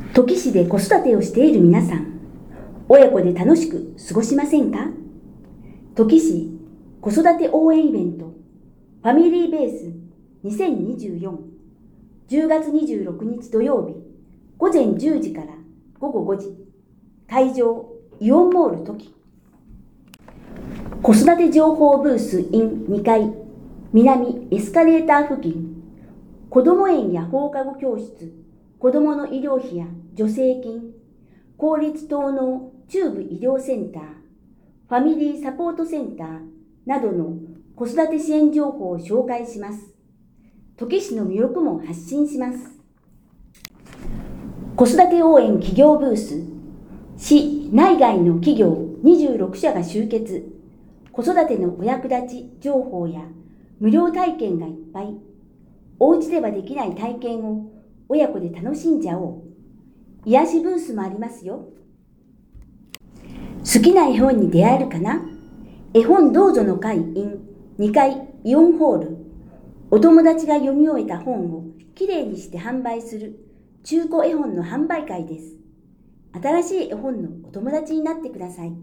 土岐市で子育てをしている皆さん、親子で楽しく過ごしませんか？土岐市子育て応援イベント、ファミリーベース2024、10月26日土曜日、午前10時から午後5時、会場、イオンモール土岐。子育て情報ブース in 2階、南エスカレーター付近、子ども園や放課後教室、子どもの医療費や助成金、公立等の中部医療センター、ファミリーサポートセンターなどの子育て支援情報を紹介します。土岐市の魅力も発信します。子育て応援企業ブース、市内外の企業26社が集結、子育てのお役立ち情報や無料体験がいっぱい。お家ではできない体験を親子で楽しんじゃおう。癒しブースもありますよ。好きな絵本に出会えるかな？絵本どうぞの会 in 2階イオンホール。お友達が読み終えた本をきれいにして販売する中古絵本の販売会です。新しい絵本のお友達になってください。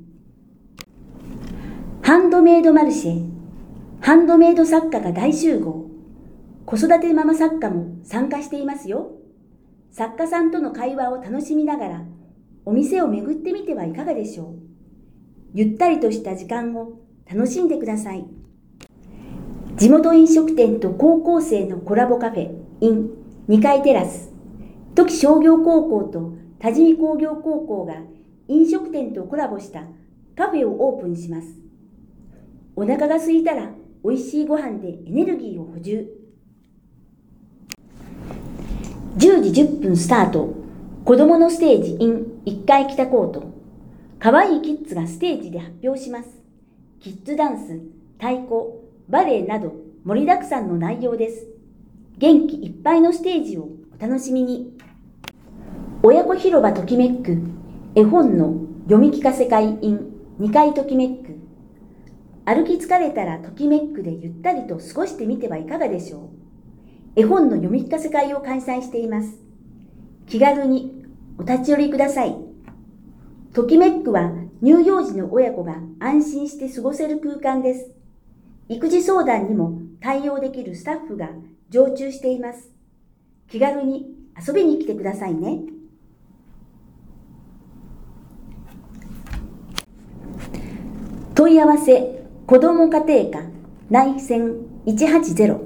ハンドメイドマルシェ、ハンドメイド作家が大集合。子育てママ作家も参加していますよ。作家さんとの会話を楽しみながら、お店を巡ってみてはいかがでしょう。ゆったりとした時間を楽しんでください。地元飲食店と高校生のコラボカフェ in 2階テラス。土岐商業高校と多治見工業高校が飲食店とコラボしたカフェをオープンします。お腹が空いたら美味しいご飯でエネルギーを補充。10時10分スタート。子供のステージ in 1階北コート。かわいいキッズがステージで発表します。キッズダンス、太鼓、バレエなど盛りだくさんの内容です。元気いっぱいのステージをお楽しみに。親子広場ときめく絵本の読み聞かせ会 in 2階ときめく。歩き疲れたらときめくでゆったりと過ごしてみてはいかがでしょう。絵本の読み聞かせ会を開催しています。気軽にお立ち寄りください。ときめくは乳幼児の親子が安心して過ごせる空間です。育児相談にも対応できるスタッフが常駐しています。気軽に遊びに来てくださいね。問い合わせ子ども家庭科内線180